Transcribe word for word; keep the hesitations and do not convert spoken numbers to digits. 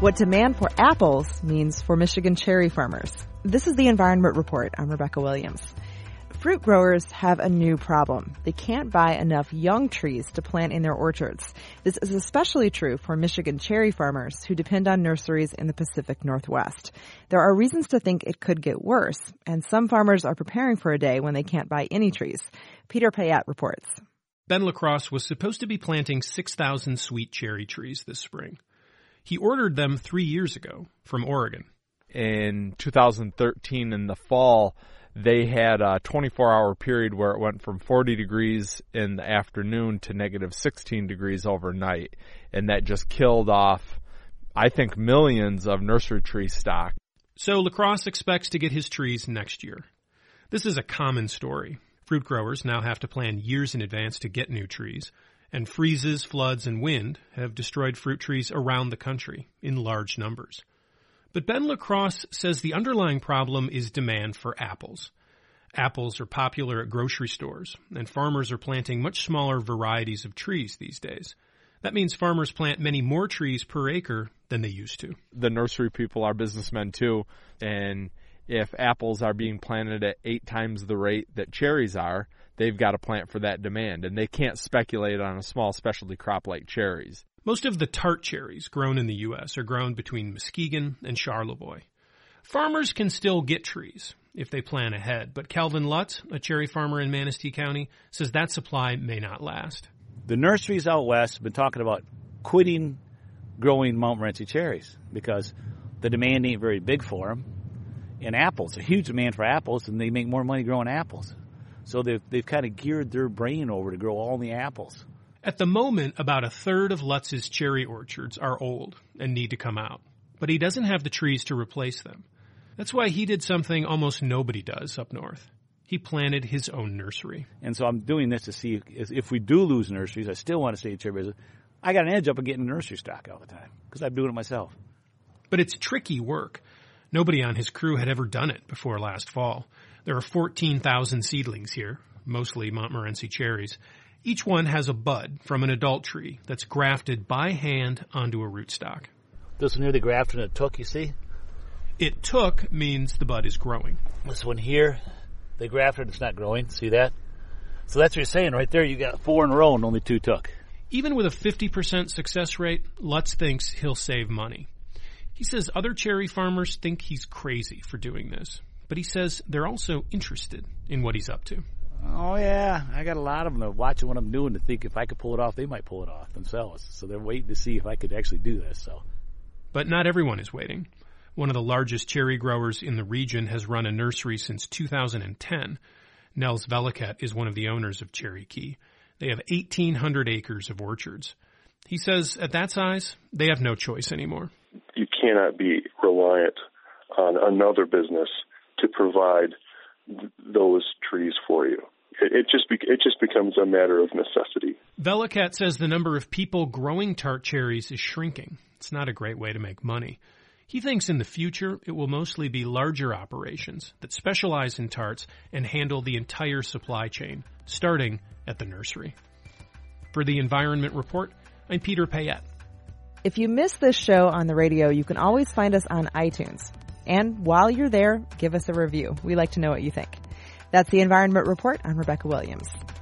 What demand for apples means for Michigan cherry farmers. This is the Environment Report. I'm Rebecca Williams. Fruit growers have a new problem. They can't buy enough young trees to plant in their orchards. This is especially true for Michigan cherry farmers who depend on nurseries in the Pacific Northwest. There are reasons to think it could get worse, and some farmers are preparing for a day when they can't buy any trees. Peter Payette reports. Ben LaCrosse was supposed to be planting six thousand sweet cherry trees this spring. He ordered them three years ago from Oregon. In two thousand thirteen, in the fall, they had a twenty-four hour period where it went from forty degrees in the afternoon to negative sixteen degrees overnight. And that just killed off, I think, millions of nursery tree stock. So LaCrosse expects to get his trees next year. This is a common story. Fruit growers now have to plan years in advance to get new trees. And freezes, floods, and wind have destroyed fruit trees around the country in large numbers. But Ben LaCrosse says the underlying problem is demand for apples. Apples are popular at grocery stores, and farmers are planting much smaller varieties of trees these days. That means farmers plant many more trees per acre than they used to. The nursery people are businessmen too, and if apples are being planted at eight times the rate that cherries are, they've got to plant for that demand, and they can't speculate on a small specialty crop like cherries. Most of the tart cherries grown in the U S are grown between Muskegon and Charlevoix. Farmers can still get trees if they plan ahead, but Calvin Lutz, a cherry farmer in Manistee County, says that supply may not last. The nurseries out west have been talking about quitting growing Montmorency cherries because the demand ain't very big for them. And apples, a huge demand for apples, and they make more money growing apples. So they've, they've kind of geared their brain over to grow all the apples. At the moment, about a third of Lutz's cherry orchards are old and need to come out. But he doesn't have the trees to replace them. That's why he did something almost nobody does up north. He planted his own nursery. And so I'm doing this to see if, if we do lose nurseries, I still want to stay in cherry business. I got an edge up on getting nursery stock all the time because I'm doing it myself. But it's tricky work. Nobody on his crew had ever done it before last fall. There are fourteen thousand seedlings here, mostly Montmorency cherries. Each one has a bud from an adult tree that's grafted by hand onto a rootstock. This one here, they grafted and it took, you see? It took means the bud is growing. This one here, they grafted, it's not growing. See that? So that's what you're saying right there. You got four in a row and only two took. Even with a fifty percent success rate, Lutz thinks he'll save money. He says other cherry farmers think he's crazy for doing this, but he says they're also interested in what he's up to. Oh, yeah. I got a lot of them that are watching what I'm doing to think if I could pull it off, they might pull it off themselves. So they're waiting to see if I could actually do this. So, But not everyone is waiting. One of the largest cherry growers in the region has run a nursery since two thousand ten. Nels Velikat is one of the owners of Cherry Key. They have eighteen hundred acres of orchards. He says at that size, they have no choice anymore. You cannot be reliant on another business to provide th- those trees for you. It, it just be- it just becomes a matter of necessity. Velikat says the number of people growing tart cherries is shrinking. It's not a great way to make money. He thinks in the future it will mostly be larger operations that specialize in tarts and handle the entire supply chain, starting at the nursery. For the Environment Report, I'm Peter Payette. If you miss this show on the radio, you can always find us on iTunes. And while you're there, give us a review. We like to know what you think. That's the Environment Report. I'm Rebecca Williams.